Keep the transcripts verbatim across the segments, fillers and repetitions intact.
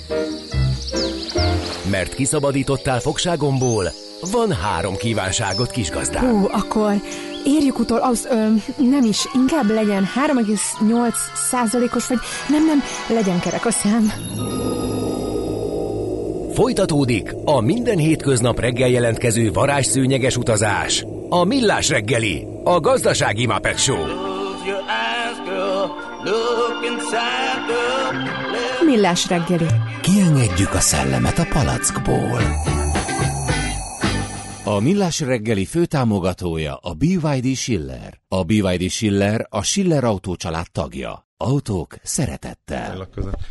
Mert kiszabadítottál fogságomból, van három kívánságot, kisgazdám. Hú, akkor érjük utol, az, ö, nem is, inkább legyen három egész nyolc százalékos, vagy nem, nem, legyen kerek a szám. Folytatódik a minden hétköznap reggel jelentkező varázsszőnyeges utazás. A Millás reggeli, a gazdasági Muppet Show. Millás reggeli. Kiengedjük a szellemet a palackból. A Millás reggeli főtámogatója a bé vé dé Schiller. A bé vé dé Schiller a Schiller Autó család tagja. Autók szeretettel.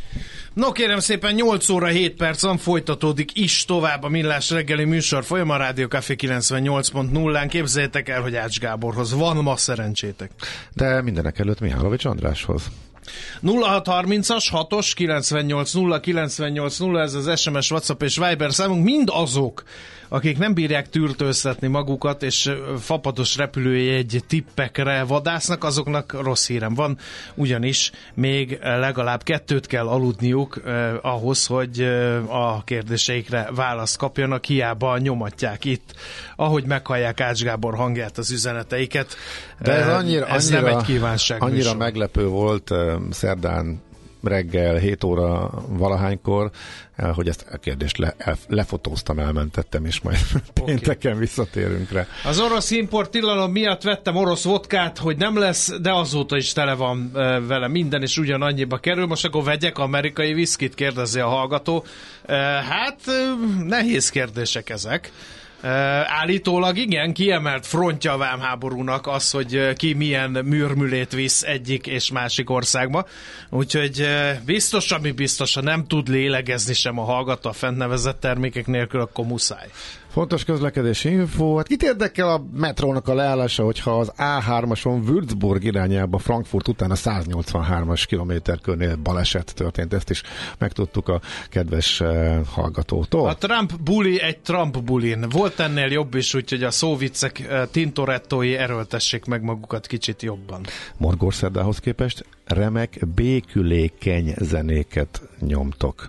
No kérem szépen, nyolc óra hét perc van, folytatódik is tovább a Millás reggeli műsor folyam a Rádió Café kilencvennyolc pont nullán. Képzeljétek el, hogy Ács Gáborhoz van ma szerencsétek. De mindenek előtt Mihálovics Andráshoz. nulla hat harmincas hatos kilencvennyolc nulla kilencvennyolc nulla, ez az es em es, WhatsApp és Viber számunk. Mind azok, akik nem bírják tűrtőztetni magukat, és fapados repülőjegy tippekre vadásznak, azoknak rossz hírem van, ugyanis még legalább kettőt kell aludniuk eh, ahhoz, hogy eh, a kérdéseikre választ kapjanak, hiába nyomatják itt, ahogy meghallják Ács Gábor hangját, az üzeneteiket. De ez annyira, ez annyira, nem egy kívánság. annyira műsor. meglepő volt eh, szerdán reggel hét óra valahánykor, hogy ezt a kérdést le, el, lefotóztam, elmentettem, és majd okay. pénteken visszatérünk rá. Az orosz import tilalom miatt vettem orosz vodkát, hogy nem lesz, de azóta is tele van e, vele minden, és ugyanannyiba kerül. Most akkor vegyek amerikai viszkit, kérdezi a hallgató. E, hát e, nehéz kérdések ezek. Uh, állítólag igen, kiemelt frontja a vámháborúnak az, hogy ki milyen műrmülét visz egyik és másik országba. Úgyhogy uh, biztos, ami biztos, ha nem tud lélegezni sem a hallgató a fent nevezett termékek nélkül, akkor muszáj. Fontos közlekedési info. Hát kit érdekel a metrónak a leállása, hogyha az á hármason Würzburg irányába Frankfurt után a száznyolcvanhármas kilométerkörnél baleset történt. Ezt is megtudtuk a kedves uh, hallgatótól. A Trump buli egy Trump bulin. Volt ennél jobb is, úgyhogy a szóviccek uh, tintorettói erőltessék meg magukat kicsit jobban. Morgórszerdához képest remek, békülékeny zenéket nyomtok.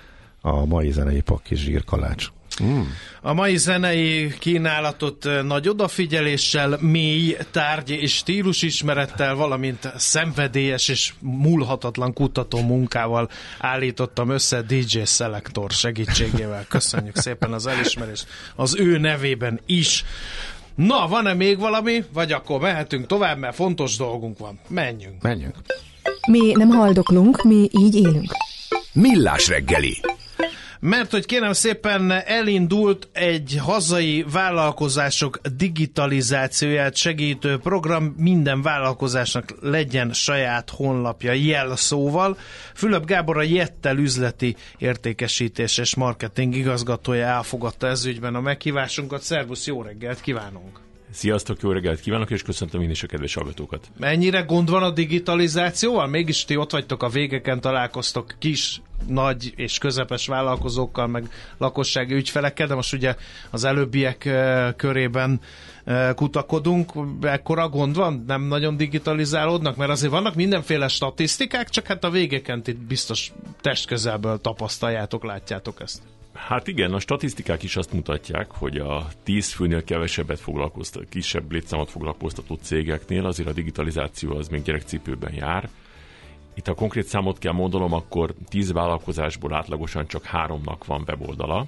A mai zenei pakki zsírkalács. Mm. A mai zenei kínálatot nagy odafigyeléssel, mély tárgy és stílusismerettel, valamint szenvedélyes és múlhatatlan kutató munkával állítottam össze dé dzsé Selector segítségével. Köszönjük szépen az elismerést az ő nevében is. Na, van-e még valami? Vagy akkor mehetünk tovább, mert fontos dolgunk van. Menjünk. Menjünk. Mi nem haldoklunk, mi így élünk. Millás reggeli. Mert hogy kérem szépen elindult egy hazai vállalkozások digitalizációját segítő program, minden vállalkozásnak legyen saját honlapja jelszóval. Fülöp Gábor, a Jettel üzleti értékesítés és marketing igazgatója elfogadta ez ügyben a meghívásunkat. Szervusz, jó reggelt kívánunk! Sziasztok, jó reggelt kívánok, és köszöntöm én is a kedves hallgatókat. Mennyire gond van a digitalizációval? Mégis ti ott vagytok a végeken, találkoztok kis, nagy és közepes vállalkozókkal, meg lakossági ügyfelekkel, de most ugye az előbbiek körében kutakodunk. Ekkora gond van? Nem nagyon digitalizálódnak? Mert azért vannak mindenféle statisztikák, csak hát a végeken itt biztos testközelből tapasztaljátok, látjátok ezt. Hát igen, a statisztikák is azt mutatják, hogy a tíz főnél kevesebbet foglalkoztató, kisebb létszámot foglalkoztató cégeknél azért a digitalizáció az még gyerekcipőben jár. Itt ha konkrét számot kell mondanom, akkor tíz vállalkozásból átlagosan csak háromnak van weboldala,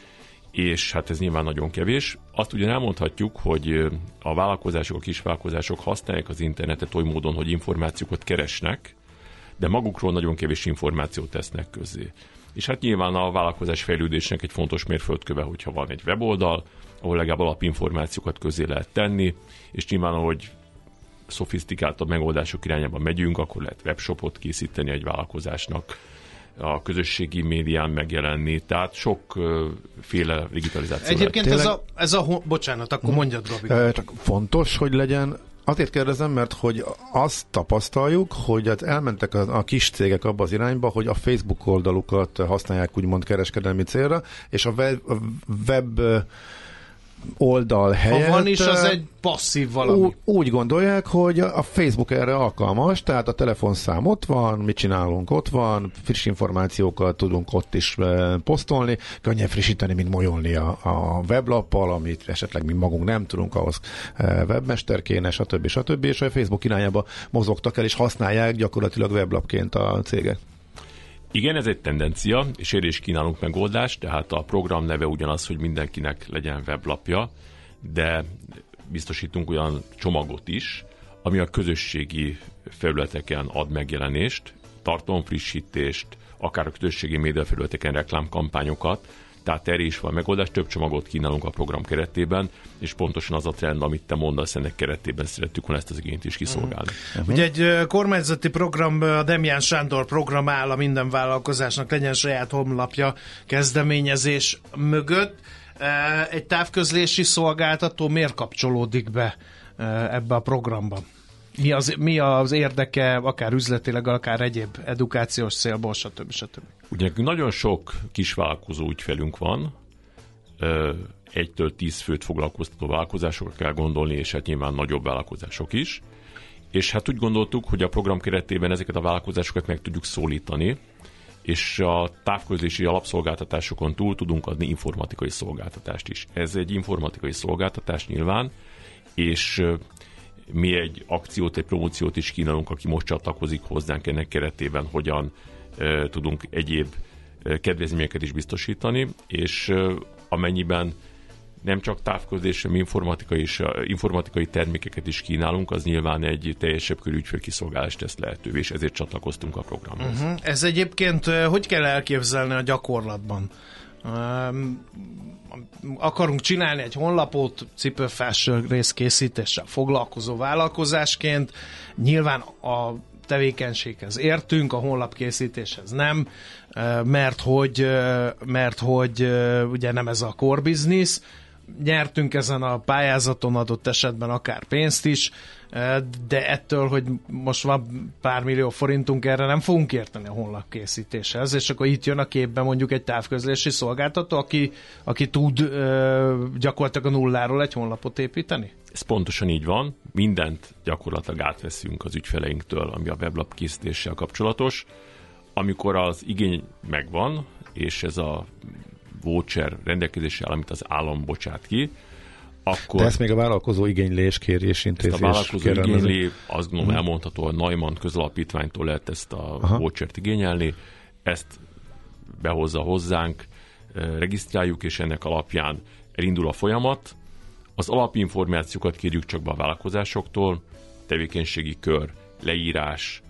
és hát ez nyilván nagyon kevés. Azt ugyan elmondhatjuk, hogy a vállalkozások, a kisvállalkozások használják az internetet oly módon, hogy információkat keresnek, de magukról nagyon kevés információt tesznek közzé. És hát nyilván a vállalkozás fejlődésnek egy fontos mérföldköve, hogyha van egy weboldal, ahol legalább alapinformációkat közé lehet tenni, és nyilván, ahogy szofisztikáltabb megoldások irányába megyünk, akkor lehet webshopot készíteni egy vállalkozásnak, a közösségi médián megjelenni, tehát sokféle digitalizáció. Egyébként ez a, ez a... Bocsánat, akkor mondjad, Robi. Csak fontos, hogy legyen. Azért kérdezem, mert hogy azt tapasztaljuk, hogy hát elmentek a, a kis cégek abba az irányba, hogy a Facebook oldalukat használják úgymond kereskedelmi célra, és a web, a web oldal helyett. Ha van is, az egy passzív valami. Ú, úgy gondolják, hogy a Facebook erre alkalmas, tehát a telefonszám ott van, mit csinálunk ott van, friss információkat tudunk ott is posztolni, könnyen frissíteni, mint molyolni a, a weblappal, amit esetleg mi magunk nem tudunk, ahhoz webmester kéne, stb. stb. És a Facebook irányába mozogtak el, és használják gyakorlatilag weblapként a cégek. Igen, ez egy tendencia, és erre is kínálunk megoldást, tehát a program neve ugyanaz, hogy mindenkinek legyen weblapja, de biztosítunk olyan csomagot is, ami a közösségi felületeken ad megjelenést, tartalomfrissítést, akár a közösségi médiafelületeken reklámkampányokat, tehát erre is van megoldás, több csomagot kínálunk a program keretében, és pontosan az a trend, amit te mondasz, ennek keretében szerettük volna ezt az igényt is kiszolgálni. Uh-huh. Ugye egy kormányzati program, a Demján Sándor program áll a minden vállalkozásnak legyen saját honlapja kezdeményezés mögött. Egy távközlési szolgáltató miért kapcsolódik be ebbe a programba? Mi az, mi az érdeke, akár üzletileg, akár egyéb edukációs célból, stb. stb. Ugye nagyon sok kisvállalkozó ügyfelünk van, egytől tíz főt foglalkoztató vállalkozásokra kell gondolni, és hát nyilván nagyobb vállalkozások is. És hát úgy gondoltuk, hogy a program keretében ezeket a vállalkozásokat meg tudjuk szólítani, és a távközlési alapszolgáltatásokon túl tudunk adni informatikai szolgáltatást is. Ez egy informatikai szolgáltatás nyilván, és mi egy akciót, egy promóciót is kínálunk, aki most csatlakozik hozzánk ennek keretében, hogyan e, tudunk egyéb e, kedvezményeket is biztosítani, és e, amennyiben nem csak távközlés, hanem informatikai, és, informatikai termékeket is kínálunk, az nyilván egy teljesebb körű ügyfélkiszolgálást tesz lehetővé, és ezért csatlakoztunk a programhoz. Uh-huh. Ez egyébként hogy kell elképzelni a gyakorlatban? Um, akarunk csinálni egy honlapot cipőfelső részkészítéssel foglalkozó vállalkozásként, nyilván a tevékenységhez értünk, a honlapkészítéshez nem, mert hogy, mert hogy ugye nem ez a core business, nyertünk ezen a pályázaton adott esetben akár pénzt is, de ettől, hogy most van pár millió forintunk, erre nem fogunk érteni a honlapkészítéshez, és akkor itt jön a képbe mondjuk egy távközlési szolgáltató, aki, aki tud gyakorlatilag a nulláról egy honlapot építeni? Ez pontosan így van, mindent gyakorlatilag átveszünk az ügyfeleinktől, ami a weblap készítéssel kapcsolatos. Amikor az igény megvan, és ez a voucher rendelkezésre áll, amit az állam bocsát ki, akkor... De ezt még a vállalkozó igénylés, kérés, intézés... Ezt a vállalkozó igénylé, azt gondolom elmondható, a Neumann közalapítványtól lehet ezt a Aha. vouchert igényelni, ezt behozza hozzánk, regisztráljuk, és ennek alapján elindul a folyamat. Az alapinformációkat kérjük csak be a vállalkozásoktól, tevékenységi kör, leírás,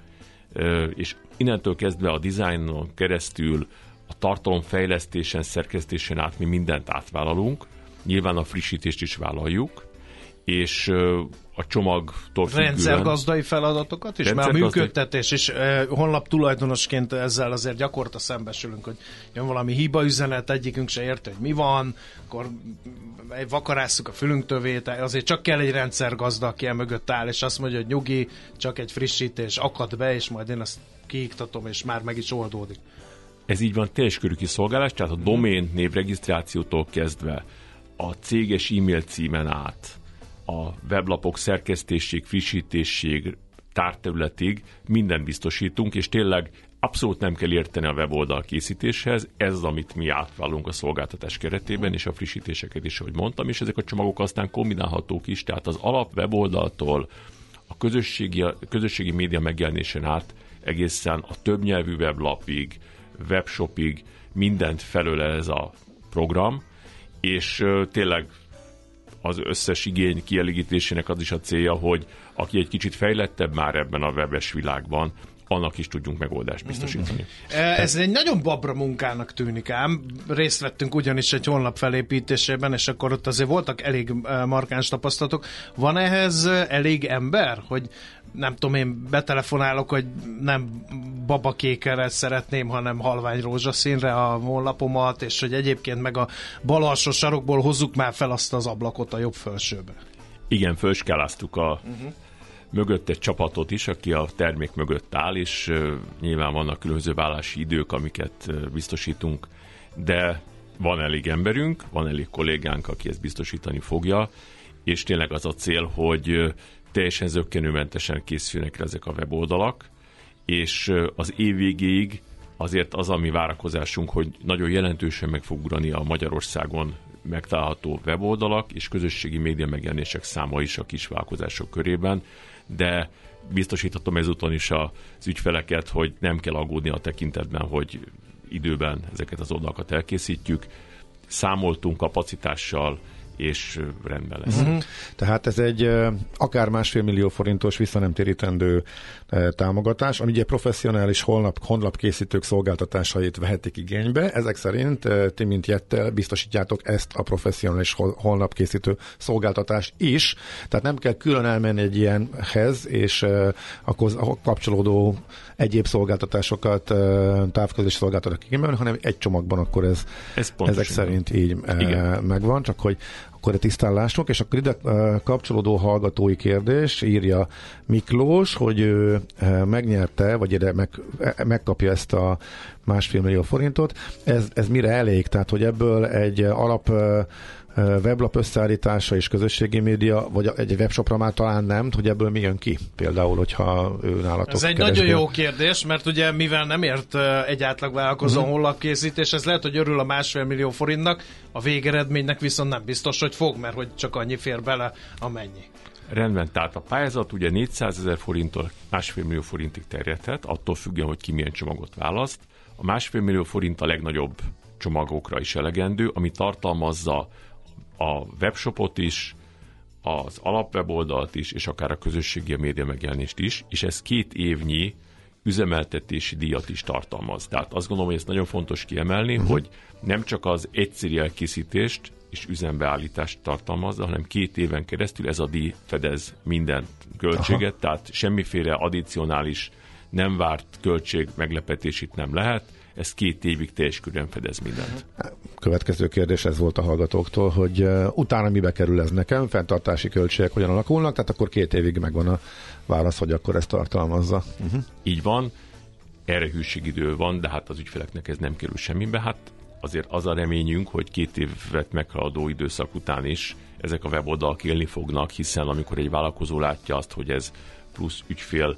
és innentől kezdve a dizájnon keresztül a tartalomfejlesztésen, szerkesztésen át mi mindent átvállalunk, nyilván a frissítést is vállaljuk, és a csomagtól függően... Rendszergazdai feladatokat is, Rendszer mert a működtetés is eh, honlap tulajdonosként ezzel azért gyakorta szembesülünk, hogy jön valami hiba üzenet, egyikünk se érte, hogy mi van, akkor vakarásszuk a fülünktől véte, azért csak kell egy rendszergazda, aki el mögött áll, és azt mondja, hogy nyugi, csak egy frissítés, akad be, és majd én azt kiiktatom, és már meg is oldódik. Ez így van, teljes körű kiszolgálás, tehát a domén névregisztrációtól kezdve a céges e-mail címen át, a weblapok szerkesztésig, frissítésig, tárterületig mindent biztosítunk, és tényleg abszolút nem kell érteni a weboldal készítéshez, ez az, amit mi átvállalunk a szolgáltatás keretében, és a frissítéseket is, ahogy mondtam, és ezek a csomagok aztán kombinálhatók is, tehát az alap weboldaltól a közösségi, a közösségi média megjelenésen át egészen a többnyelvű weblapig, webshopig mindent felölel ez a program, és uh, tényleg az összes igény kielégítésének az is a célja, hogy aki egy kicsit fejlettebb már ebben a webes világban, annak is tudjunk megoldást biztosítani. Ez egy nagyon babra munkának tűnik ám. Részt vettünk ugyanis egy honlap felépítésében, és akkor ott azért voltak elég markáns tapasztalatok. Van ehhez elég ember, hogy nem tudom, én betelefonálok, hogy nem babakékre szeretném, hanem halvány rózsaszínre a honlapomat, és hogy egyébként meg a bal alsó sarokból hozzuk már fel azt az ablakot a jobb felsőbe. Igen, fölskáláztuk a uh-huh. mögött egy csapatot is, aki a termék mögött áll, és uh, nyilván vannak különböző vállási idők, amiket uh, biztosítunk, de van elég emberünk, van elég kollégánk, aki ezt biztosítani fogja, és tényleg az a cél, hogy teljesen zökkenőmentesen készülnek ezek a weboldalak, és az év végéig azért az a mi várakozásunk, hogy nagyon jelentősen meg fog ugrani a Magyarországon megtalálható weboldalak és közösségi média megjelenések száma is a kisvállalkozások körében, de biztosíthatom ezúton is az ügyfeleket, hogy nem kell aggódni a tekintetben, hogy időben ezeket az oldalakat elkészítjük. Számoltunk kapacitással, és rendben lesz. Uh-huh. Tehát ez egy akár másfél millió forintos visszanemtérítendő támogatás, ami ugye professzionális honlap, honlapkészítők szolgáltatásait vehetik igénybe. Ezek szerint ti, mint Jettel biztosítjátok ezt a professzionális honlapkészítő szolgáltatást is. Tehát nem kell külön elmenni egy ilyenhez, és a kapcsolódó egyéb szolgáltatásokat, távközlési szolgáltatók igénybe, hanem egy csomagban akkor ez, ez ezek szerint így Igen. megvan, csak hogy akkor a tisztállások, és akkor ide kapcsolódó hallgatói kérdés, írja Miklós, hogy ő megnyerte, vagy ide meg, megkapja ezt a másfél millió forintot. Ez, ez mire elég? Tehát, hogy ebből egy alap weblap összeállítása és közösségi média, vagy egy webshopra már talán nem, hogy ebből mi jön ki? Például, hogyha ő nálatok Ez egy keresgél. nagyon jó kérdés, mert ugye mivel nem ért egy átlagvállalkozó uh-huh. honlapkészítés, ez lehet, hogy örül a másfél millió forintnak, a végeredménynek viszont nem biztos, hogy fog, mert hogy csak annyi fér bele, amennyi. Rendben, tehát a pályázat ugye négyszázezer forinttól másfél millió forintig terjedhet, attól függően, hogy ki milyen csomagot választ. A másfél millió forint a legnagyobb csomagokra is elegendő, ami tartalmazza a webshopot is, az alapweboldalt is, és akár a közösségi média megjelenést is, és ez két évnyi üzemeltetési díjat is tartalmaz. Tehát azt gondolom, hogy ez nagyon fontos kiemelni, uh-huh. hogy nem csak az egyszeri elkészítést és üzembeállítást tartalmazza, hanem két éven keresztül ez a díj fedez minden költséget, Aha. tehát semmiféle addicionális, nem várt költség meglepetés itt nem lehet, ez két évig teljes körűen fedez mindent. Következő kérdés ez volt a hallgatóktól, hogy uh, utána mibe kerül ez nekem, fenntartási költségek hogyan alakulnak, tehát akkor két évig megvan a válasz, hogy akkor ezt tartalmazza. Uh-huh. Így van, erre hűségidő van, de hát az ügyfeleknek ez nem kerül semmibe, hát azért az a reményünk, hogy két évet meghaladó időszak után is ezek a weboldalak élni fognak, hiszen amikor egy vállalkozó látja azt, hogy ez plusz ügyfél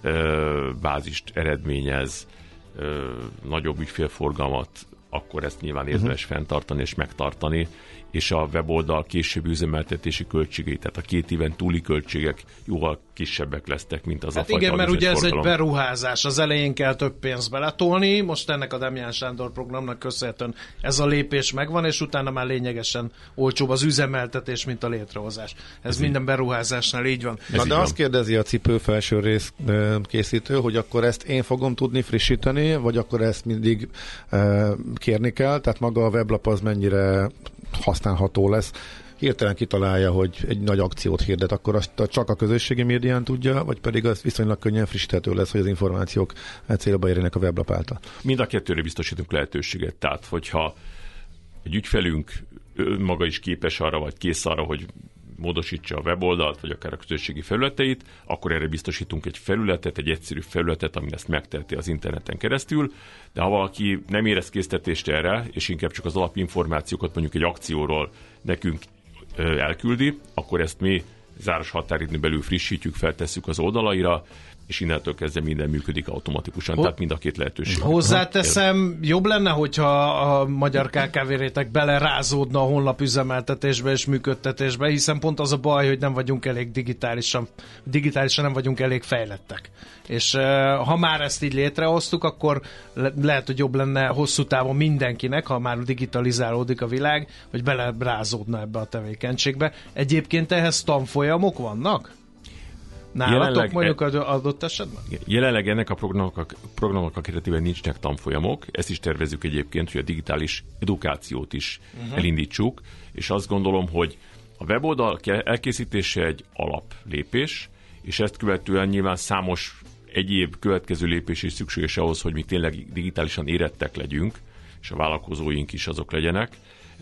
ö, bázist eredményez, Ö, nagyobb ügyfélforgalmat, akkor ezt nyilván érdemes uh-huh. fenntartani és megtartani, és a weboldal későbbi üzemeltetési költségei, tehát a két éven túli költségek jóval kisebbek lesznek, mint az hát a fajta igen, mert ugye ez egy forgalom. beruházás, az elején kell több pénzt beletolni, most ennek a Demján Sándor programnak köszönhetően ez a lépés megvan, és utána már lényegesen olcsóbb az üzemeltetés, mint a létrehozás. Ez, ez minden így. beruházásnál így van. Na, de van. Azt kérdezi a cipő felső rész készítő, hogy akkor ezt én fogom tudni frissíteni, vagy akkor ezt mindig uh, kérni kell, tehát maga a weblap az mennyire használható lesz. Hirtelen kitalálja, hogy egy nagy akciót hirdet, akkor azt csak a közösségi médián tudja, vagy pedig az viszonylag könnyen frissíthető lesz, hogy az információk célba érjenek a weblap által. Mind a kettőre biztosítunk lehetőséget. Tehát, hogyha egy ügyfelünk maga is képes arra, vagy kész arra, hogy módosítsa a weboldalt, vagy akár a közösségi felületeit, akkor erre biztosítunk egy felületet, egy egyszerű felületet, ami ezt megteheti az interneten keresztül, de ha valaki nem érez késztetést erre, és inkább csak az alapinformációkat mondjuk egy akcióról nekünk ö, elküldi, akkor ezt mi záros határidőn belül frissítjük, feltesszük az oldalaira, és innentől kezdve minden működik automatikusan, Ho- tehát mind a két lehetőség. Hozzáteszem, jobb lenne, hogyha a magyar ká ká vé-rétek belerázódna a honlap üzemeltetésbe és működtetésbe, hiszen pont az a baj, hogy nem vagyunk elég digitálisan, digitálisan nem vagyunk elég fejlettek. És uh, ha már ezt így létrehoztuk, akkor le- lehet, hogy jobb lenne hosszú távon mindenkinek, ha már digitalizálódik a világ, hogy belerázódna ebbe a tevékenységbe. Egyébként ehhez tanfolyamok vannak? Nálatok jelenleg, mondjuk adott esetben? Jelenleg ennek a programok a, programok a keretében nincsnek tanfolyamok, ezt is tervezzük egyébként, hogy a digitális edukációt is uh-huh. elindítsuk, és azt gondolom, hogy a weboldal elkészítése egy alaplépés, és ezt követően nyilván számos egyéb következő lépés is szükséges ahhoz, hogy mi tényleg digitálisan érettek legyünk, és a vállalkozóink is azok legyenek.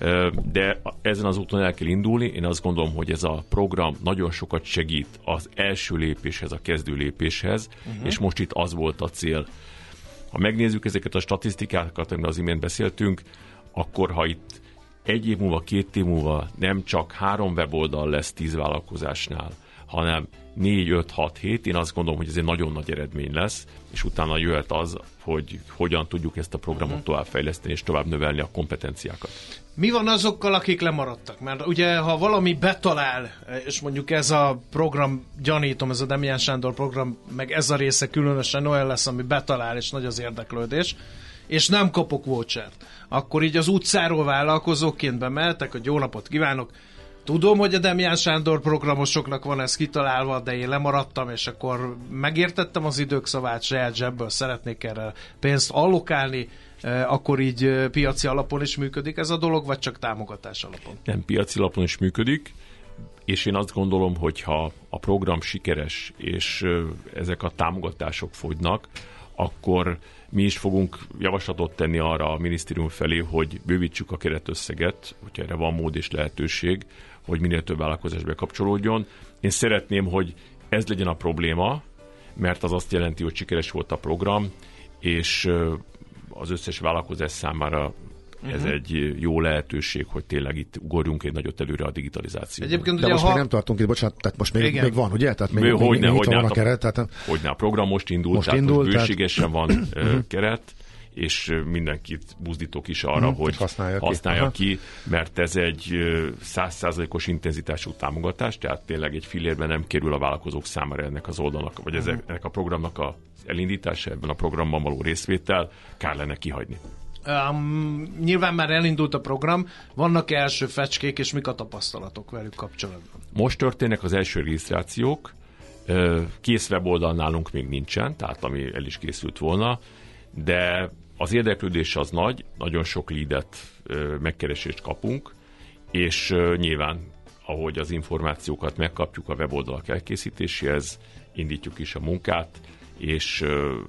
De ezen az úton el kell indulni. Én azt gondolom, hogy ez a program nagyon sokat segít az első lépéshez, a kezdő lépéshez, uh-huh. és most itt az volt a cél. Ha megnézzük ezeket a statisztikákat, amiről az imént beszéltünk, akkor ha itt egy év múlva, két év múlva nem csak három weboldal lesz tíz vállalkozásnál, hanem négy, öt, hat, hét, én azt gondolom, hogy ez egy nagyon nagy eredmény lesz, és utána jöhet az, hogy hogyan tudjuk ezt a programot továbbfejleszteni, és tovább növelni a kompetenciákat. Mi van azokkal, akik lemaradtak? Mert ugye, ha valami betalál, és mondjuk ez a program, gyanítom, ez a Demián Sándor program, meg ez a része különösen olyan lesz, ami betalál, és nagy az érdeklődés, és nem kapok vouchert, akkor így az utcáról vállalkozóként bemeltek, hogy jó napot kívánok, tudom, hogy a Demián Sándor programosoknak van ez kitalálva, de én lemaradtam, és akkor megértettem az idők szavát, saját zsebből szeretnék erre pénzt allokálni, akkor így piaci alapon is működik ez a dolog, vagy csak támogatás alapon? Nem, piaci alapon is működik, és én azt gondolom, hogy ha a program sikeres, és ezek a támogatások fogynak, akkor mi is fogunk javaslatot tenni arra a minisztérium felé, hogy bővítsük a keretösszeget, hogyha erre van mód és lehetőség, hogy minél több vállalkozás bekapcsolódjon. Én szeretném, hogy ez legyen a probléma, mert az azt jelenti, hogy sikeres volt a program, és az összes vállalkozás számára ez uh-huh. egy jó lehetőség, hogy tényleg itt ugorjunk egy nagyot előre a digitalizációban. Egyébként, de most ha... még nem tartunk itt, bocsánat, tehát most még, még van, ugye? Tehát még, még, hogyne, még hogyne, van a a, keret. Tehát... Hogyne, a program most indult, most tehát indult, most bőségesen tehát... van uh, keret, és mindenkit buzdítok is arra, uh-huh, hogy használja, használja ki, ki, mert ez egy száz százalékos intenzitású támogatás, tehát tényleg egy fillérben nem kerül a vállalkozók számára ennek az oldalnak, vagy uh-huh. ennek a programnak az elindítása, ebben a programban való részvétel, kár lenne kihagyni. Um, nyilván már elindult a program, vannak első fecskék, és mik a tapasztalatok velük kapcsolatban? Most történnek az első regisztrációk, kész weboldal nálunk még nincsen, tehát ami el is készült volna, de az érdeklődés az nagy, nagyon sok leadet, megkeresést kapunk, és nyilván, ahogy az információkat megkapjuk a weboldalak elkészítéséhez, indítjuk is a munkát, és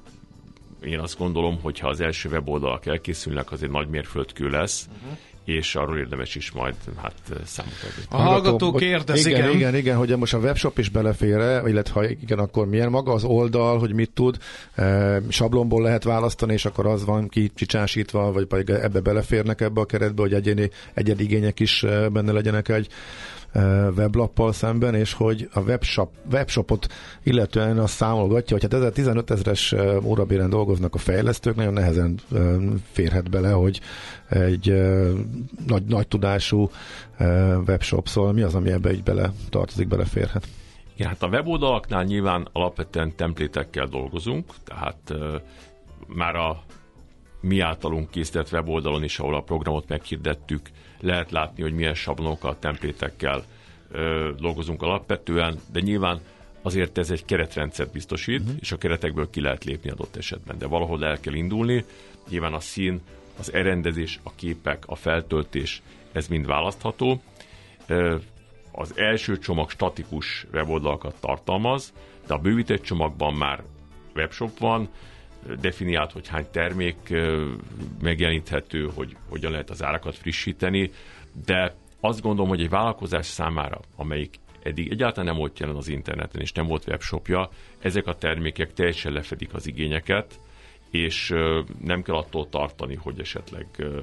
én azt gondolom, hogy ha az első weboldalak elkészülnek, az egy nagy mérföldkő lesz, uh-huh. és arról érdemes is majd hát számot adni. A hallgatók kérdezik. Igen, igen, igen, igen, hogy most a webshop is belefér, illetve ha igen, akkor milyen maga az oldal, hogy mit tud, e, sablonból lehet választani, és akkor az van kicsicsásítva, vagy pedig ebbe beleférnek ebbe a keretbe, hogy egyéni, egyedi igények is benne legyenek egy weblappal szemben, és hogy a webshop, webshopot illetően azt számolgatja, hogy hát tizenöt ezres órabéren dolgoznak a fejlesztők, nagyon nehezen férhet bele, hogy egy nagy, nagy tudású webshop, szóval mi az, ami ebbe így bele tartozik, beleférhet? Ja, hát a weboldalaknál nyilván alapvetően templétekkel dolgozunk, tehát már a mi általunk készített weboldalon is, ahol a programot meghirdettük, lehet látni, hogy milyen sablonokkal, templétekkel ö, dolgozunk alapvetően, de nyilván azért ez egy keretrendszert biztosít, uh-huh. és a keretekből ki lehet lépni adott esetben, de valahol el kell indulni, nyilván a szín, az elrendezés, a képek, a feltöltés, ez mind választható. Ö, az első csomag statikus weboldalakat tartalmaz, de a bővített csomagban már webshop van, definiált, hogy hány termék megjeleníthető, hogy hogyan lehet az árakat frissíteni, de azt gondolom, hogy egy vállalkozás számára, amelyik eddig egyáltalán nem volt jelen az interneten, és nem volt webshopja, ezek a termékek teljesen lefedik az igényeket, és nem kell attól tartani, hogy esetleg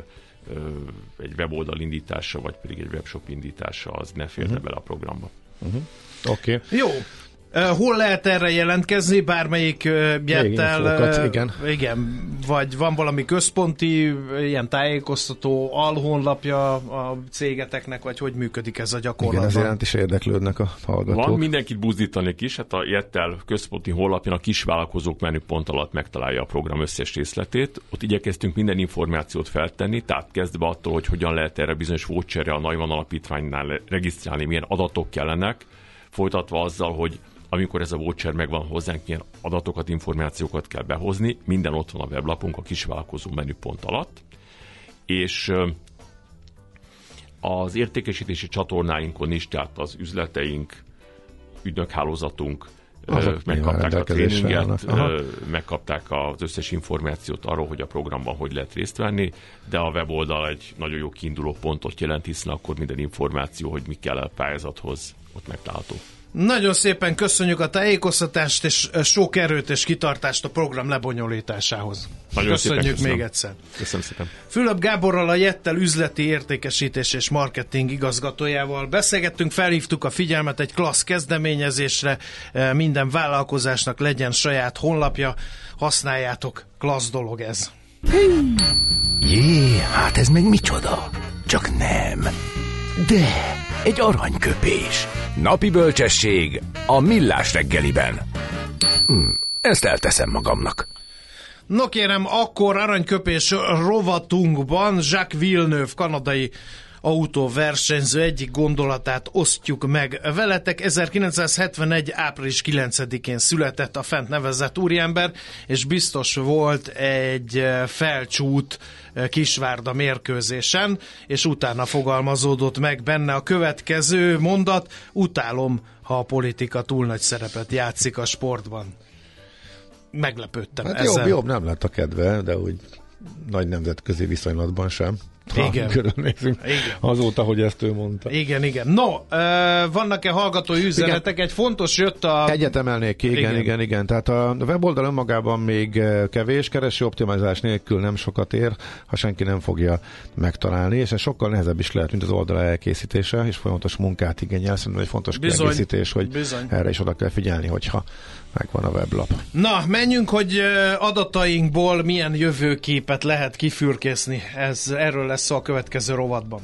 egy weboldal indítása, vagy pedig egy webshop indítása az ne férne uh-huh. bele a programba. Uh-huh. Oké. Okay. Jó. Hol lehet erre jelentkezni? Bármelyik jettel? Igen. Igen. Vagy van valami központi ilyen tájékoztató alhonlapja a cégeteknek, vagy hogy működik ez a gyakorlatban? Igen, ez iránt is érdeklődnek a hallgatók. Van, mindenkit buzdítanék is, hát a jettel központi honlapján a kisvállalkozók menüpont alatt megtalálja a program összes részletét. Ott igyekeztünk minden információt feltenni, tehát kezdve attól, hogy hogyan lehet erre bizonyos voucherre a Nagyvan Alapítványnál regisztrálni, milyen adatok kellenek, folytatva azzal, hogy amikor ez a voucher megvan hozzánk, milyen adatokat, információkat kell behozni, minden ott van a weblapunk a kisvállalkozó menüpont alatt, és az értékesítési csatornáinkon is, tehát az üzleteink, ügynökhálózatunk azok megkapták a tréninget, megkapták az összes információt arról, hogy a programban hogy lehet részt venni, de a weboldal egy nagyon jó kiinduló pontot jelent, hiszen akkor minden információ, hogy mi kell a pályázathoz, ott megtalálható. Nagyon szépen köszönjük a tájékoztatást, és sok erőt és kitartást a program lebonyolításához. Nagyon Köszönjük szépen, még egyszer. Köszönöm szépen. Fülöp Gáborral, a Jettel üzleti értékesítés és marketing igazgatójával beszélgettünk, felhívtuk a figyelmet egy klassz kezdeményezésre, minden vállalkozásnak legyen saját honlapja, használjátok, klassz dolog ez. Jé, hát ez meg micsoda? Csak nem. De egy aranyköpés. Napi bölcsesség a Millás reggeliben. Hm, ezt elteszem magamnak. No kérem, akkor aranyköpés rovatunkban Jacques Villeneuve, kanadai autóversenyző egyik gondolatát osztjuk meg veletek. ezerkilencszázhetvenegy. április kilencedikén született a fent nevezett úriember, és biztos volt egy felcsút Kisvárda mérkőzésen, és utána fogalmazódott meg benne a következő mondat: utálom, ha a politika túl nagy szerepet játszik a sportban. Meglepődtem hát ezzel. Jobb, jobb nem lett a kedve, de úgy nagy nemzetközi viszonylatban sem. Igen. Körülnézünk azóta, hogy ezt ő mondta. Igen, igen. No, uh, vannak-e hallgatói üzenetek? Igen. Egy fontos jött a... Egyet emelnék ki, igen, igen, igen, igen. Tehát a weboldal önmagában még kevés, kereső optimalizálás nélkül nem sokat ér, ha senki nem fogja megtalálni, és ez sokkal nehezebb is lehet, mint az oldal elkészítése, és folyamatos munkát igényel. Szerintem egy fontos bizony, kiegészítés, hogy bizony. Erre is oda kell figyelni, hogyha megvan a weblap. Na, menjünk, hogy adatainkból milyen jövőképet lehet kifürkészni. Ez, erről lesz szó a következő rovatban.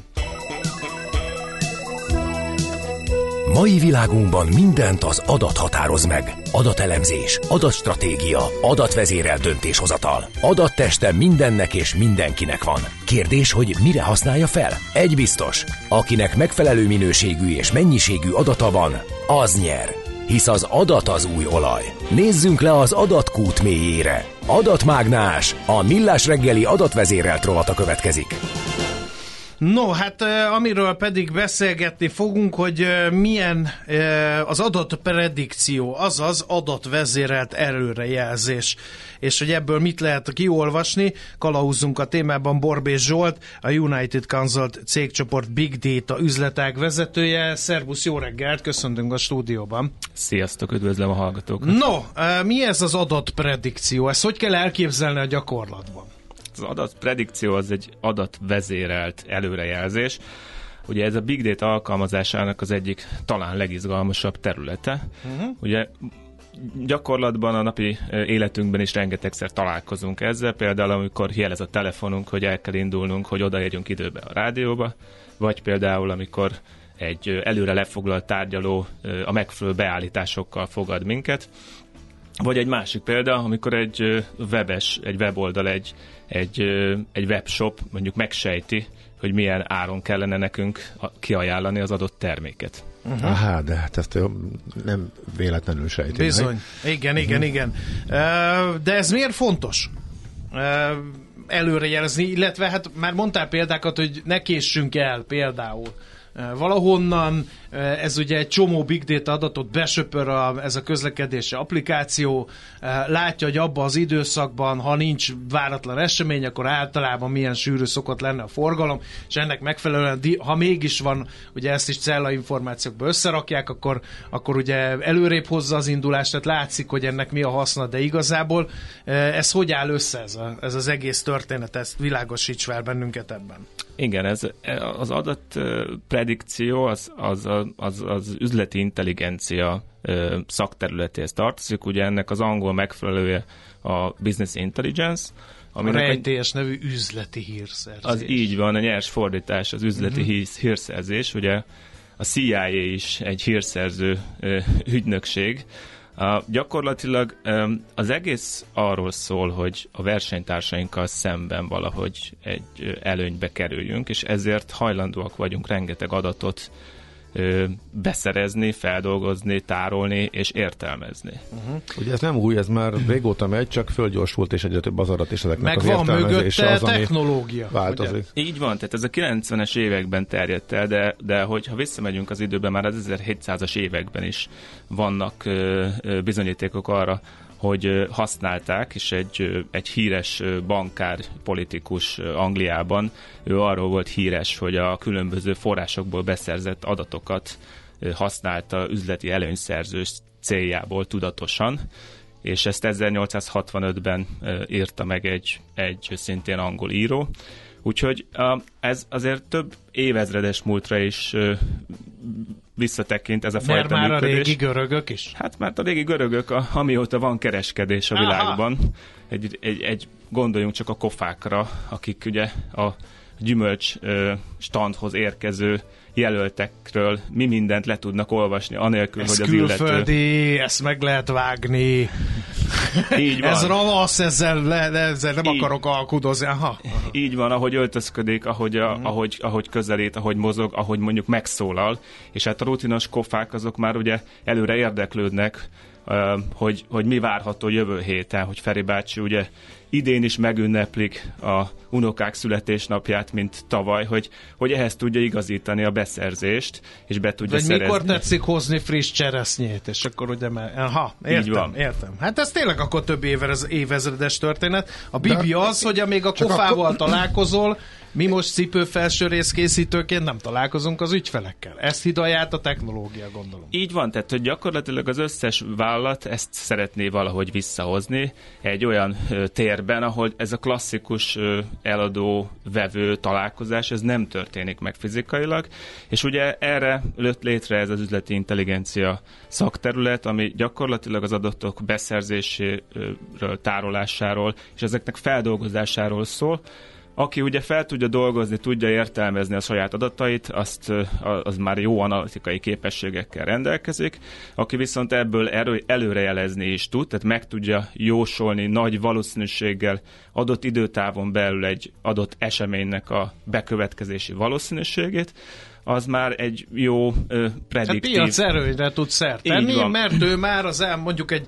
Mai világunkban mindent az adat határoz meg. Adatelemzés, adatstratégia, adatvezérelt döntéshozatal. Adatteste mindennek és mindenkinek van. Kérdés, hogy mire használja fel? Egy biztos, akinek megfelelő minőségű és mennyiségű adata van, az nyer. Hisz az adat az új olaj. Nézzünk le az adatkút mélyére. Adatmágnás, a Millás reggeli adatvezérelt rovata következik. No, hát amiről pedig beszélgetni fogunk, hogy milyen az adatpredikció, azaz adatvezérelt előrejelzés, és hogy ebből mit lehet kiolvasni. Kalauzunk a témában Borbély Zsolt, a United Consult cégcsoport Big Data üzletág vezetője. Szervusz, jó reggelt, köszöntünk a stúdióban. Sziasztok, üdvözlöm a hallgatókat. No, mi ez az adatpredikció? Ezt hogy kell elképzelni a gyakorlatban? Az adatpredikció az egy adatvezérelt előrejelzés. Ugye ez a Big Data alkalmazásának az egyik talán legizgalmasabb területe. Uh-huh. Ugye gyakorlatban a napi életünkben is rengetegszer találkozunk ezzel, például amikor jelez a telefonunk, hogy el kell indulnunk, hogy odaérjünk időbe a rádióba, vagy például amikor egy előre lefoglalt tárgyaló a megfelelő beállításokkal fogad minket. Vagy egy másik példa, amikor egy webes, egy weboldal, egy, egy, egy webshop mondjuk megsejti, hogy milyen áron kellene nekünk kiajánlani az adott terméket. Uh-huh. Aha, de hát ezt nem véletlenül sejti. Bizony. Meg? Igen, igen, uh-huh. igen. De ez miért fontos? Előrejelezni, illetve hát már mondtál példákat, hogy ne késsünk el például valahonnan, ez ugye egy csomó big data adatot besöpör a, ez a közlekedési applikáció, látja, hogy abban az időszakban, ha nincs váratlan esemény, akkor általában milyen sűrű szokott lenne a forgalom, és ennek megfelelően, ha mégis van, ugye ezt is cella információkba összerakják, akkor, akkor ugye előrébb hozza az indulást, tehát látszik, hogy ennek mi a haszna, de igazából ez hogy áll össze ez, a, ez az egész történet, ezt világosíts fel bennünket ebben. Igen, ez, az adatpredikció az, az, az, az üzleti intelligencia szakterületéhez tartozik. Ugye ennek az angol megfelelője a business intelligence. A rejtélyes nevű üzleti hírszerzés. Az így van, a nyers fordítás az üzleti uh-huh. hírszerzés. Ugye a C I A is egy hírszerző ügynökség. Uh, gyakorlatilag um, az egész arról szól, hogy a versenytársainkkal szemben valahogy egy előnybe kerüljünk, és ezért hajlandóak vagyunk rengeteg adatot ö, beszerezni, feldolgozni, tárolni és értelmezni. Uh-huh. Ugye ez nem új, ez már régóta megy, csak fölgyorsult, és egyre több az adat, és ezeknek meg az van értelmezése mögötte az, technológia. Változik. Ugye? Így van, tehát ez a kilencvenes években terjedt el, de, de hogyha visszamegyünk az időben, már az ezerhétszázas években is vannak ö, ö, bizonyítékok arra, hogy használták, és egy, egy híres bankár politikus Angliában, ő arról volt híres, hogy a különböző forrásokból beszerzett adatokat használta üzleti előnyszerzős céljából tudatosan, és ezt ezernyolcszázhatvanötben írta meg egy, egy szintén angol író. Úgyhogy ez azért több évezredes múltra is visszatekint ez a mert fajta már működés. A régi görögök is? Hát már a régi görögök, a, amióta van kereskedés a világban. Egy, egy, egy, gondoljunk csak a kofákra, akik ugye a gyümölcs standhoz érkező jelöltekről mi mindent le tudnak olvasni, anélkül, ez hogy az külföldi, illető... ezt meg lehet vágni. Így van. Ez ravasz, ezzel, le, ezzel nem így, akarok alkudozni. Aha. Így van, ahogy öltözködik, ahogy, a, mm. ahogy, ahogy közelít, ahogy mozog, ahogy mondjuk megszólal, és hát a rutinos kofák azok már ugye előre érdeklődnek, uh, hogy, hogy mi várható jövő héten, hogy Feri bácsi ugye idén is megünneplik a unokák születésnapját, mint tavaly, hogy, hogy ehhez tudja igazítani a beszerzést, és be tudja vagy szerezni. mikor tetszik hozni friss cseresznyét, és akkor ugye már... Aha, értem, értem. Hát ez tényleg akkor több évezredes, évezredes történet. A Bibi de, az, hogy amíg a kofával akkor... találkozol, mi most cipőfelső részkészítőként nem találkozunk az ügyfelekkel. Ezt hidalja át a technológia, gondolom. Így van, tehát hogy gyakorlatilag az összes vállalat ezt szeretné valahogy visszahozni egy olyan ö, térben, ahol ez a klasszikus ö, eladó-vevő találkozás, ez nem történik meg fizikailag, és ugye erre lőtt létre ez az üzleti intelligencia szakterület, ami gyakorlatilag az adatok beszerzéséről, tárolásáról és ezeknek feldolgozásáról szól. Aki ugye fel tudja dolgozni, tudja értelmezni a saját adatait, azt, az már jó analitikai képességekkel rendelkezik. Aki viszont ebből erő, előrejelezni is tud, tehát meg tudja jósolni nagy valószínűséggel adott időtávon belül egy adott eseménynek a bekövetkezési valószínűségét, az már egy jó ö, prediktív... Hát piac erőnyre tud szert tenni, mert ő már az el, mondjuk egy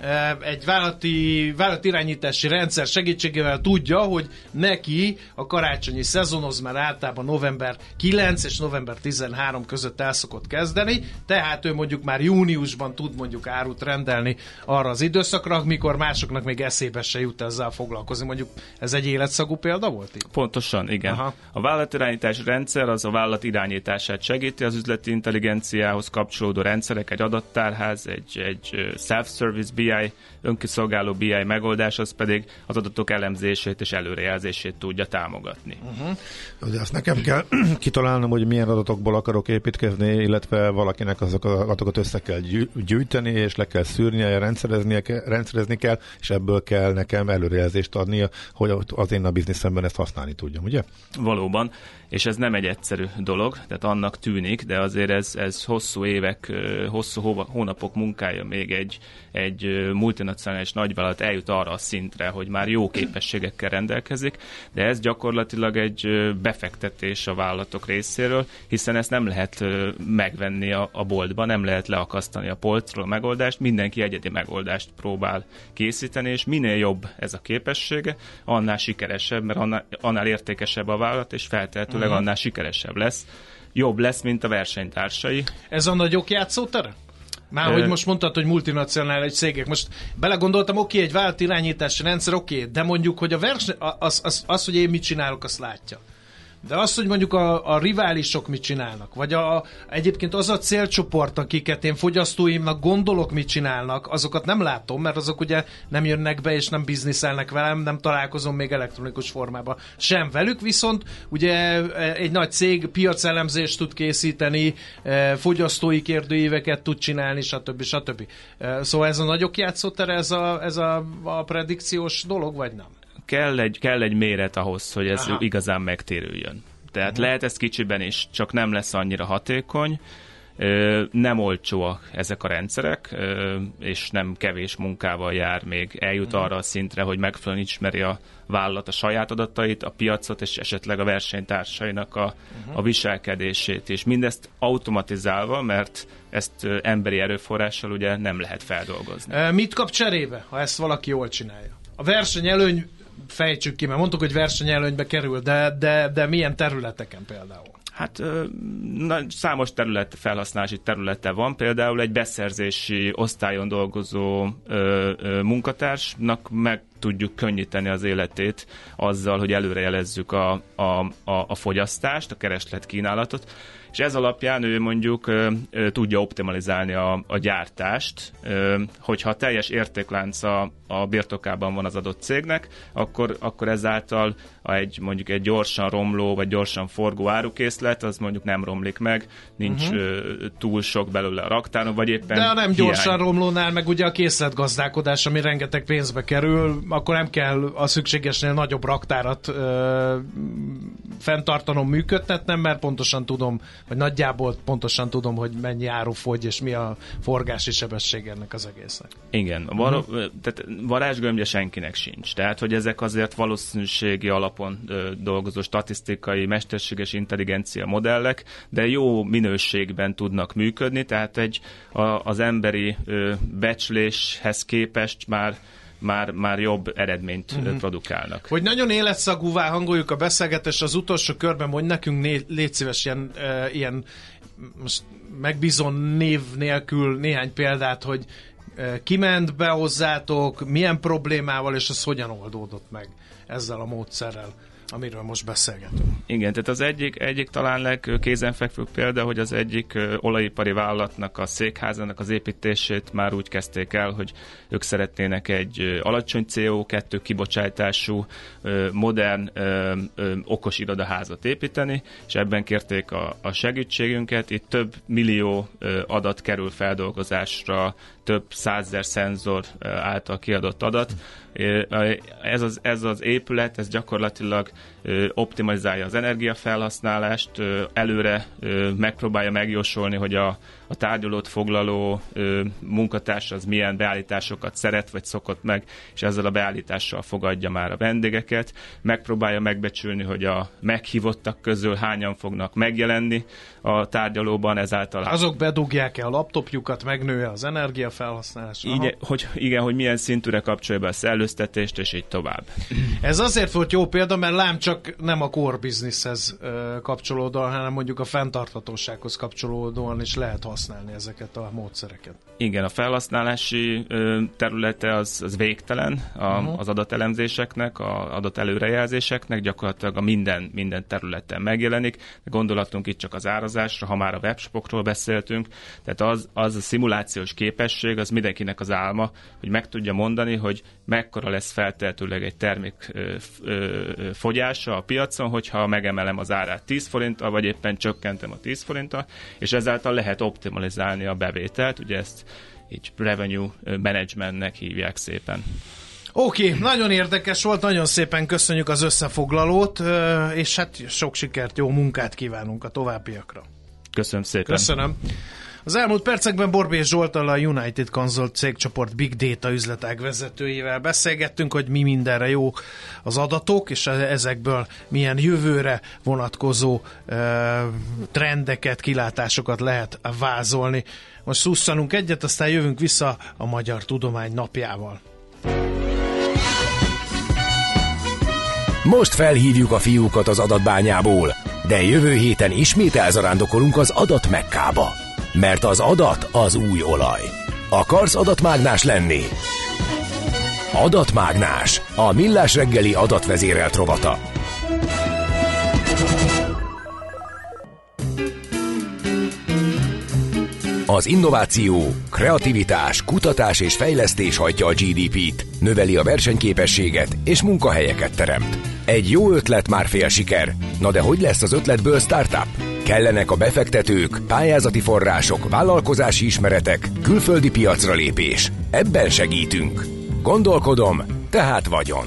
egy vállalati, vállalati irányítási rendszer segítségével tudja, hogy neki a karácsonyi szezonhoz már általában november kilenc és november tizenhárom között el szokott kezdeni, tehát ő mondjuk már júniusban tud mondjuk árut rendelni arra az időszakra, mikor másoknak még eszébe se jut ezzel foglalkozni. Mondjuk ez egy életszagú példa volt így? Pontosan, igen. Aha. A vállalati irányítási rendszer az a vállalat irányítását segíti, az üzleti intelligenciához kapcsolódó rendszerek, egy adattárház, egy, egy self-service bé i, önkiszolgáló bé i megoldás, az pedig az adatok elemzését és előrejelzését tudja támogatni. Uh-huh. De azt nekem kell kitalálnom, hogy milyen adatokból akarok építkezni, illetve valakinek azokat az adatokat össze kell gyűjteni, és le kell szűrnie, rendszereznie, rendszerezni kell, és ebből kell nekem előrejelzést adnia, hogy az én a bizniszemben ezt használni tudjam, ugye? Valóban, és ez nem egy egyszerű dolog, tehát annak tűnik, de azért ez, ez hosszú évek, hosszú hónapok munkája még egy, egy multinacionális nagyvállalat eljut arra a szintre, hogy már jó képességekkel rendelkezik, de ez gyakorlatilag egy befektetés a vállalatok részéről, hiszen ezt nem lehet megvenni a, a boltban, nem lehet leakasztani a polcról a megoldást, mindenki egyedi megoldást próbál készíteni, és minél jobb ez a képessége, annál sikeresebb, mert annál, annál értékesebb a vállalat, és feltehetőleg uh-huh. annál sikeresebb lesz. Jobb lesz, mint a versenytársai. Ez a nagyok játszótere? Már hogy most mondtad, hogy multinacionális cégek. Most belegondoltam, oké, okay, egy vállalati irányítási rendszer, oké, okay, de mondjuk, hogy a verseny, az, az, az, hogy én mit csinálok, azt látja. De azt, hogy mondjuk a, a riválisok mit csinálnak, vagy a, egyébként az a célcsoport, akiket én fogyasztóimnak gondolok, mit csinálnak, azokat nem látom, mert azok ugye nem jönnek be, és nem bizniszelnek velem, nem találkozom még elektronikus formában sem velük, viszont ugye egy nagy cég piacelemzést tud készíteni, fogyasztói kérdőíveket tud csinálni, stb. stb. Szóval ez a nagyok játszótere, ez a, ez a, a predikciós dolog, vagy nem? Kell egy, kell egy méret ahhoz, hogy ez Aha. igazán megtérüljön. Tehát uh-huh. lehet ez kicsiben is, csak nem lesz annyira hatékony, nem olcsóak ezek a rendszerek, és nem kevés munkával jár, még eljut uh-huh. arra a szintre, hogy megfelelően ismeri a vállalat a saját adatait, a piacot, és esetleg a versenytársainak a, uh-huh. a viselkedését, és mindezt automatizálva, mert ezt emberi erőforrással ugye nem lehet feldolgozni. Mit kap cserébe, ha ezt valaki jól csinálja? A versenyelőny, fejtsük ki, mert mondtuk, hogy versenyelőnybe kerül, de, de, de milyen területeken például? Hát na, számos terület, felhasználási területe van, például egy beszerzési osztályon dolgozó ö, ö, munkatársnak meg tudjuk könnyíteni az életét azzal, hogy előrejelezzük a, a, a, a fogyasztást, a kereslet kínálatot, és ez alapján ő mondjuk ö, ö, tudja optimalizálni a, a gyártást, ö, hogyha a teljes értéklánc a, a birtokában van az adott cégnek, akkor, akkor ezáltal egy, mondjuk egy gyorsan romló, vagy gyorsan forgó árukészlet, az mondjuk nem romlik meg, nincs uh-huh. ö, túl sok belőle a raktáron, vagy éppen de nem hiány. Gyorsan romlónál, meg ugye a készletgazdálkodás, ami rengeteg pénzbe kerül, akkor nem kell a szükségesnél nagyobb raktárat ö, fenntartanom, működtetnem, mert pontosan tudom, vagy nagyjából pontosan tudom, hogy mennyi áru fogy, és mi a forgási sebesség ennek az egésznek. Igen, var- uh-huh. tehát varázsgömbje senkinek sincs. Tehát, hogy ezek azért valószínűségi alapon ö, dolgozó statisztikai, mesterséges intelligencia modellek, de jó minőségben tudnak működni, tehát egy a, az emberi ö, becsléshez képest már Már, már jobb eredményt uh-huh. produkálnak. Hogy nagyon életszagúvá hangoljuk a beszélgetést, az utolsó körben mondj nekünk, né- légy szíves ilyen, e, ilyen most megbízom név nélkül néhány példát, hogy e, kiment be hozzátok, milyen problémával, és ez hogyan oldódott meg ezzel a módszerrel, amiről most beszélgetünk. Igen, tehát az egyik, egyik talán legkézenfekvőbb példa, hogy az egyik olajipari vállalatnak a székházának az építését már úgy kezdték el, hogy ők szeretnének egy alacsony cé o kettő kibocsátású, modern, okos irodaházat építeni, és ebben kérték a, a segítségünket. Itt több millió adat kerül feldolgozásra, több százezer szenzor által kiadott adat. Ez az, ez az épület, ez gyakorlatilag optimalizálja az energiafelhasználást, előre megpróbálja megjósolni, hogy a, a tárgyalót foglaló munkatárs az milyen beállításokat szeret, vagy szokott meg, és ezzel a beállítással fogadja már a vendégeket. Megpróbálja megbecsülni, hogy a meghívottak közül hányan fognak megjelenni a tárgyalóban, ezáltal... Azok bedugják-e a laptopjukat, megnő-e az energiafelhasználás? Igen, hogy, igen, hogy milyen szintűre kapcsolja be a szellőztetést, és így tovább. Ez azért volt jó példa, mert lám csak nem a core businesshez kapcsolódóan, hanem mondjuk a fenntarthatósághoz kapcsolódóan is lehet használni ezeket a módszereket. Igen, a felhasználási területe az, az végtelen a, uh-huh. az adatelemzéseknek, az adat előrejelzéseknek, gyakorlatilag a minden, minden területen megjelenik. Gondolatunk itt csak az árazásra, ha már a webshopokról beszéltünk, tehát az, az a szimulációs képesség, az mindenkinek az álma, hogy meg tudja mondani, hogy mekkora lesz feltehetőleg egy termék ö, ö, fogyása a piacon, hogyha megemelem az árát tíz forinttal, vagy éppen csökkentem a tíz forinttal, és ezáltal lehet optimalizálni a bevételt, ugye ezt így revenue managementnek hívják szépen. Oké, okay, nagyon érdekes volt, nagyon szépen köszönjük az összefoglalót, és hát sok sikert, jó munkát kívánunk a továbbiakra. Köszönöm szépen. Köszönöm. Az elmúlt percekben Borbély Zsolttal, a United Consult cégcsoport Big Data üzletág vezetőjével beszélgettünk, hogy mi mindenre jó az adatok, és ezekből milyen jövőre vonatkozó uh, trendeket, kilátásokat lehet vázolni. Most szusszanunk egyet, aztán jövünk vissza a Magyar Tudomány napjával. Most felhívjuk a fiúkat az adatbányából, de jövő héten ismét elzarándokolunk az adat Mekkába. Mert az adat az új olaj. Akarsz adatmágnás lenni? Adatmágnás, a Millás reggeli adatvezérelt rovata. Az innováció, kreativitás, kutatás és fejlesztés hajtja a gé dé pét, növeli a versenyképességet és munkahelyeket teremt. Egy jó ötlet már fél siker. Na de hogy lesz az ötletből startup? Kellenek a befektetők, pályázati források, vállalkozási ismeretek, külföldi piacra lépés. Ebben segítünk. Gondolkodom, tehát vagyon.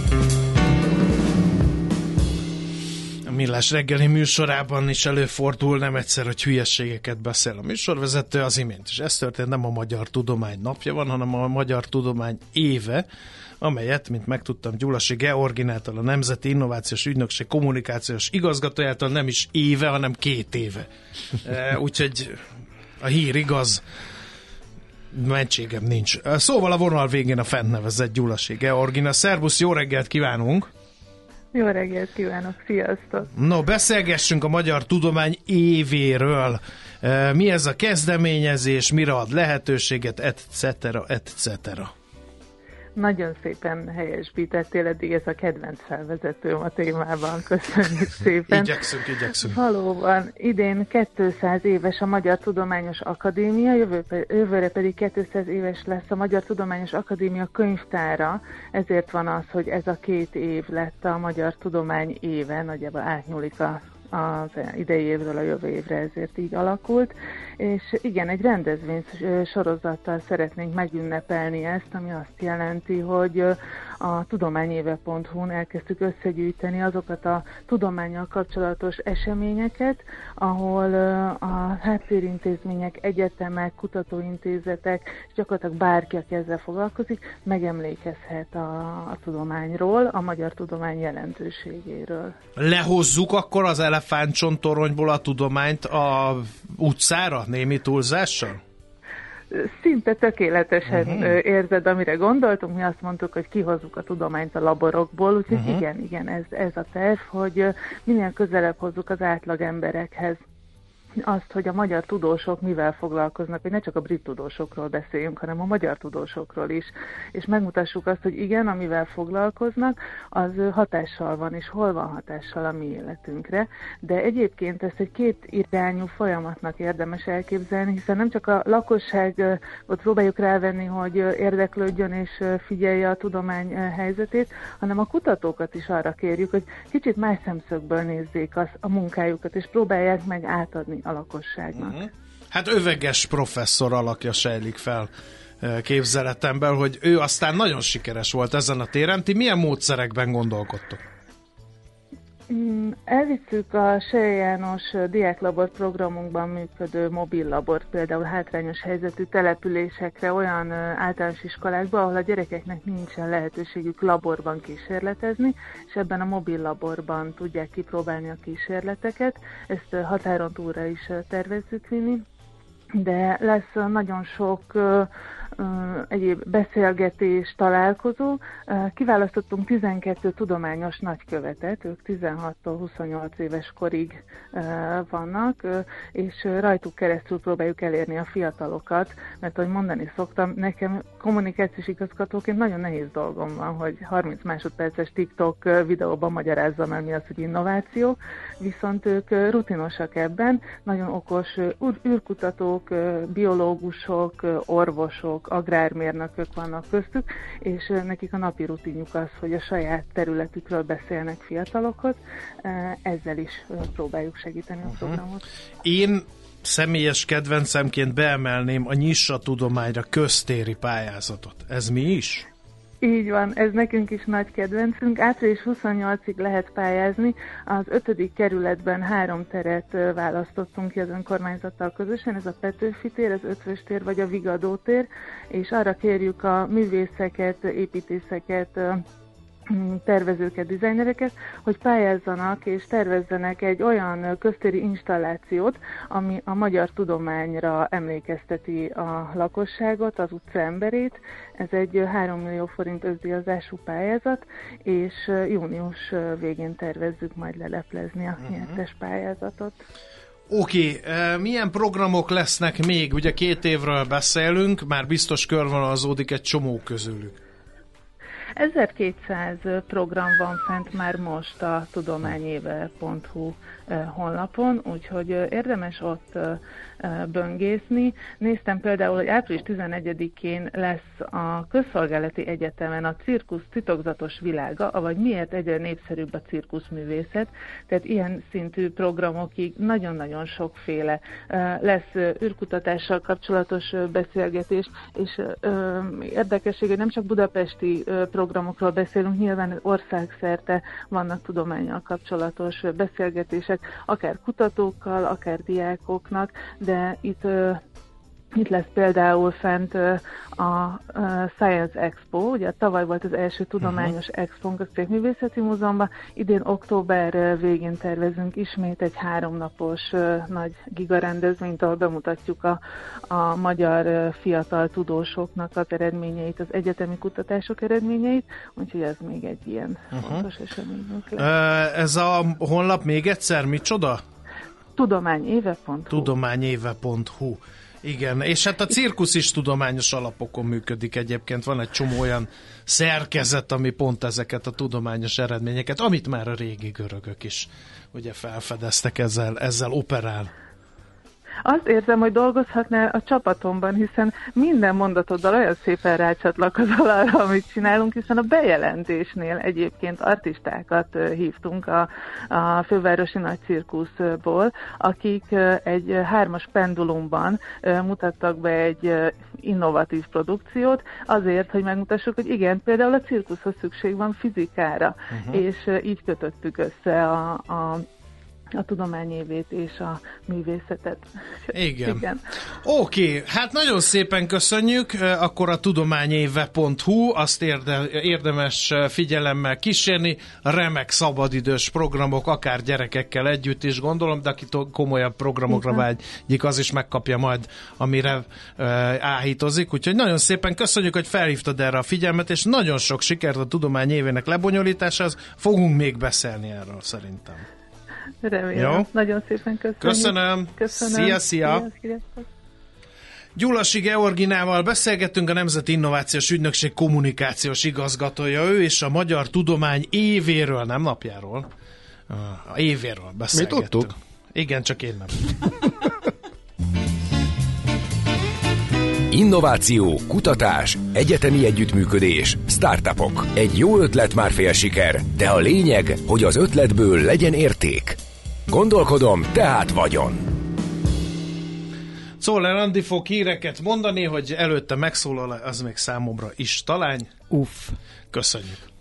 A Millás reggeli műsorában is előfordul nem egyszer, hogy hülyességeket beszél a műsorvezető, az imént is. Ez történt, nem a Magyar Tudomány napja van, hanem a Magyar Tudomány éve, amelyet, mint megtudtam, Gyulasi Georginától, a Nemzeti Innovációs Ügynökség kommunikációs igazgatójától nem is éve, hanem két éve. E, úgyhogy a hír igaz, mentségem nincs. Szóval a vonal végén a fent nevezett Gyulasi Georgina. Szervusz, jó reggelt kívánunk! Jó reggelt kívánok, sziasztok! No, beszélgessünk a Magyar Tudomány évéről. E, mi ez a kezdeményezés, mire ad lehetőséget, et cetera, et cetera. Nagyon szépen helyesbítettél, eddig ez a kedvenc felvezetőm a témában. Köszönjük szépen. Igyekszünk, igyekszünk. Valóban, idén kétszáz éves a Magyar Tudományos Akadémia, jövő, jövőre pedig kétszáz éves lesz a Magyar Tudományos Akadémia könyvtára, ezért van az, hogy ez a két év lett a Magyar Tudomány éve, nagyjából átnyúlik a az idei évről a jövő évre, ezért így alakult, és igen, egy rendezvény sorozattal szeretnénk megünnepelni ezt, ami azt jelenti, hogy a tudományéve pont hu-n elkezdtük összegyűjteni azokat a tudománnyal kapcsolatos eseményeket, ahol a háttérintézmények, egyetemek, kutatóintézetek, és gyakorlatilag bárki, aki ezzel foglalkozik, megemlékezhet a, a tudományról, a magyar tudomány jelentőségéről. Lehozzuk akkor az elefántcsontoronyból a tudományt a utcára, némi túlzással? Szinte tökéletesen uh-huh. érzed, amire gondoltunk. Mi azt mondtuk, hogy kihozzuk a tudományt a laborokból, úgyhogy uh-huh. igen, igen, ez, ez a terv, hogy minél közelebb hozzuk az átlag emberekhez azt, hogy a magyar tudósok mivel foglalkoznak, hogy ne csak a brit tudósokról beszéljünk, hanem a magyar tudósokról is, és megmutassuk azt, hogy igen, amivel foglalkoznak, az hatással van, és hol van hatással a mi életünkre, de egyébként ezt egy két irányú folyamatnak érdemes elképzelni, hiszen nem csak a lakosságot próbáljuk rávenni, hogy érdeklődjön és figyelje a tudomány helyzetét, hanem a kutatókat is arra kérjük, hogy kicsit más szemszögből nézzék az, a munkájukat, és próbálják meg átadni a lakosságnak. Uh-huh. Hát öveges professzor alakja sejlik fel képzeletemben, hogy ő aztán nagyon sikeres volt ezen a téren. Ti milyen módszerekben gondolkodtok? Elvittük a Seje János diáklabor programunkban működő mobil labort, például hátrányos helyzetű településekre, olyan általános iskolákba, ahol a gyerekeknek nincsen lehetőségük laborban kísérletezni, és ebben a mobil laborban tudják kipróbálni a kísérleteket. Ezt határon túlra is tervezzük vinni, de lesz nagyon sok Uh, egyéb beszélgetés, találkozó. Uh, kiválasztottunk tizenkét tudományos nagykövetet, ők tizenhattól huszonnyolc éves korig uh, vannak, uh, és rajtuk keresztül próbáljuk elérni a fiatalokat, mert ahogy mondani szoktam, nekem kommunikációs igazgatóként nagyon nehéz dolgom van, hogy harminc másodperces TikTok videóban magyarázzam el, mi az, hogy innováció, viszont ők rutinosak ebben, nagyon okos űrkutatók, biológusok, orvosok, agrármérnökök vannak köztük, és nekik a napi rutinjuk az, hogy a saját területükről beszélnek fiatalokhoz. Ezzel is próbáljuk segíteni a programot. Én személyes kedvencemként beemelném a Nyissa tudományra köztéri pályázatot. Ez mi is? Így van, ez nekünk is nagy kedvencünk. április huszonnyolcadikáig lehet pályázni. Az ötödik kerületben három teret választottunk ki az önkormányzattal közösen, ez a Petőfi tér, az Ötvös tér vagy a Vigadó tér, és arra kérjük a művészeket, építészeket, tervezőket, dizájnereket, hogy pályázzanak és tervezzenek egy olyan köztéri installációt, ami a magyar tudományra emlékezteti a lakosságot, az utca emberét. Ez egy három millió forint összdíjazású pályázat, és június végén tervezzük majd leleplezni a uh-huh. nyertes pályázatot. Oké, okay. Milyen programok lesznek még? Ugye két évről beszélünk, már biztos körvonalazódik egy csomó közülük. ezerkétszáz program van fent már most a tudományéve pont hu honlapon, úgyhogy érdemes ott böngészni. Néztem például, hogy április tizenegyedikén lesz a Közszolgálati Egyetemen a cirkusz titokzatos világa, avagy miért egyre népszerűbb a cirkuszművészet, tehát ilyen szintű programokig nagyon-nagyon sokféle lesz űrkutatással kapcsolatos beszélgetés, és érdekesség, hogy nem csak budapesti programokról beszélünk, nyilván országszerte vannak tudománnyal kapcsolatos beszélgetések, akár kutatókkal, akár diákoknak, de itt, uh, itt lesz például fent uh, a uh, Science Expo, ugye tavaly volt az első tudományos uh-huh. expónk a Szépművészeti Múzeumban, idén október végén tervezünk ismét egy háromnapos uh, nagy gigarendezvényt, ahol bemutatjuk a, a magyar uh, fiatal tudósoknak az eredményeit, az egyetemi kutatások eredményeit, úgyhogy ez még egy ilyen uh-huh. fontos eseményünk lesz. Uh, ez a honlap még egyszer micsoda? tudományéve pont hu. tudományéve pont hu. Igen, és hát a cirkusz is tudományos alapokon működik egyébként. Van egy csomó olyan szerkezet, ami pont ezeket a tudományos eredményeket, amit már a régi görögök is ugye felfedeztek, ezzel, ezzel operál. Azt érzem, hogy dolgozhatnál a csapatomban, hiszen minden mondatoddal olyan szépen rácsatlakozol arra, amit csinálunk, hiszen a bejelentésnél egyébként artistákat hívtunk a, a fővárosi nagy cirkuszból, akik egy hármas pendulumban mutattak be egy innovatív produkciót, azért, hogy megmutassuk, hogy igen, például a cirkuszhoz szükség van fizikára, uh-huh. és így kötöttük össze a, a a tudományévét és a művészetet. Igen. Igen. Oké, okay, hát nagyon szépen köszönjük, akkor a tudományéve pont hu, azt érde, érdemes figyelemmel kísérni, remek szabadidős programok, akár gyerekekkel együtt is gondolom, de aki komolyabb programokra vágyik, az is megkapja majd, amire uh, áhítozik, úgyhogy nagyon szépen köszönjük, hogy felhívtad erre a figyelmet, és nagyon sok sikert a tudományévének lebonyolításához, fogunk még beszélni erről szerintem. Remélem. Jó? Nagyon szépen köszönjük. Köszönöm. Köszönöm. Szia, szia. szia. Gyulasi Georginával beszélgettünk, a Nemzeti Innovációs Ügynökség kommunikációs igazgatója ő, és a Magyar Tudomány évéről, nem napjáról, a évéről beszélgettünk. Mi tudtuk? Igen, csak én nem. Innováció, kutatás, egyetemi együttműködés, startupok. Egy jó ötlet már fél siker, de a lényeg, hogy az ötletből legyen érték. Gondolkodom, tehát vagyon. Czoller Andi fog híreket mondani, hogy előtte megszólal, az még számomra is talány. Uff. Köszönjük.